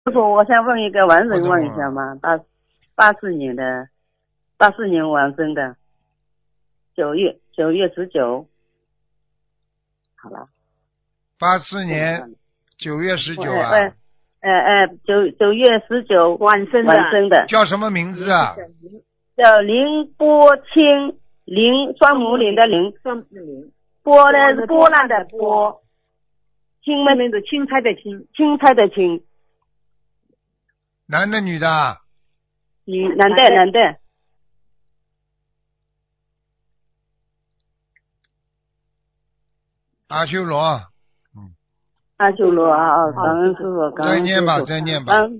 师傅，我想问一个完人问一我懂下嘛，84年的，84年完生的，9月19，好了。 84年9月19啊， 喂9月19晚生的， 叫什么名字啊？ 叫林波清，双木林的林，波呢是波浪的波，青呢是青菜的青，青菜的青， 男的女的啊？ 男的， 阿修罗。 阿修罗啊，感恩师傅，感再念吧， 恩师傅， 再念吧。